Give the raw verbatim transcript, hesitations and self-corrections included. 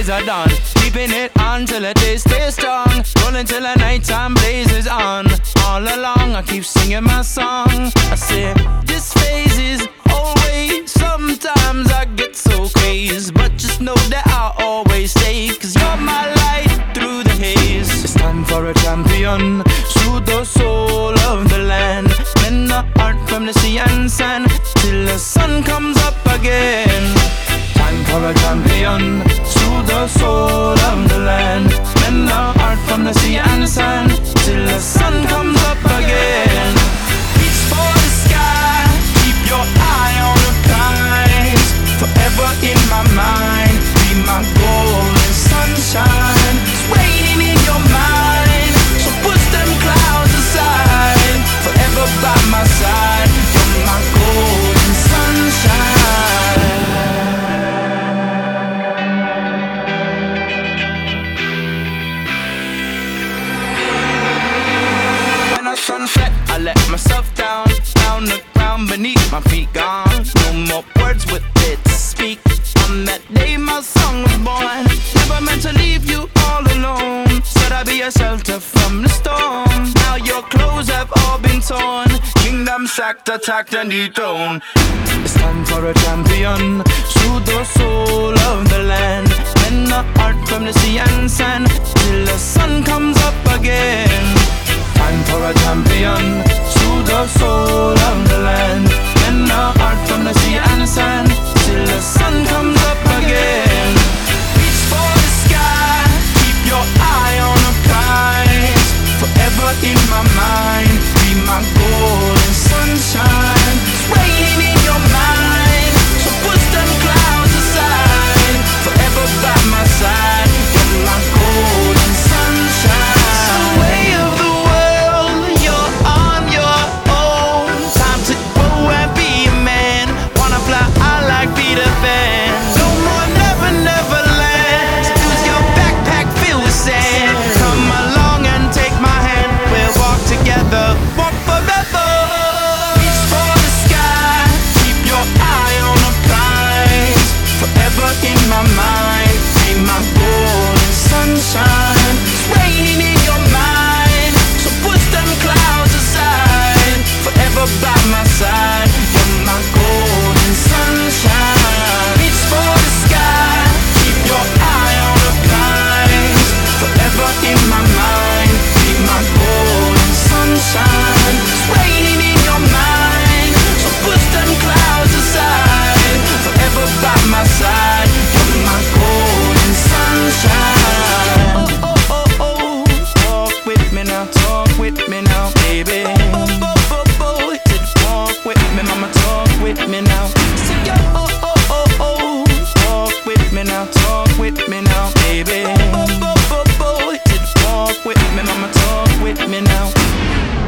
days are done. Keeping it on till the day stays strong. Rolling till the nighttime blazes on. All along I keep singing my song. I say this phase is always. Sometimes I get so crazy, but just know that I'll always stay. Cause you're my light through the haze. It's time for a champion. Soothe the soul of the land. Mend the heart from the sea and sand till the sun comes up again. Time for a champion. Soothe the soul of the land. Mend the heart from the sea and sand till the sun comes up again. Reach for the sky. Keep your eye on the prize. Forever in my mind. Be my golden sunshine. It's raining in your mind, so push them clouds aside. Forever by my side. You're my golden sunshine. When I sunset, I let myself down. Down the ground beneath my feet gone. No more words with it to speak. On that day my song was born. Never meant to leave you all alone. Said I'd be a shelter from the storm. Now your clothes have all been torn. Kingdom sacked, attacked and dethroned. It's time for a champion. Soothe the soul of the land. Mend the heart from the sea and sand till the sun comes up again. Time for a champion. Soothe the soul of the land. Mend the heart from the sea and sand till the sun comes up again. Reach for the sky. Keep your eye on the prize. Forever in my mind. Be my golden sunshine. It's raining in your mind, so push them clouds aside. Forever by my side. You're my golden sunshine. It's the way of the world. You're on your own. Time to grow and be a man. Wanna fly high like Peter Pan. No more never, never land. Use your backpack filled with sand. Come along and take my hand. We'll walk together, walk forever. Reach for the sky. Keep your eye on the prize. Forever in my mind. Be my golden sunshine. It's raining in your mind, so push them clouds aside. Forever by my side. You're my golden sunshine. Reach for the sky. Keep your eye on the prize. Forever in my mind. Be my golden sunshine. It's raining in your mind, so push them clouds aside. Forever by my side. You're my golden sunshine. Oh, oh, oh, oh. Walk with me now, talk with me now, baby. Oh, oh, oh, oh. Walk with me, mama, talk with me now. Sing your oh, oh, oh, oh. Walk with me now, talk with me now, baby. Oh, oh, oh, oh. Walk with me, mama, talk with me now.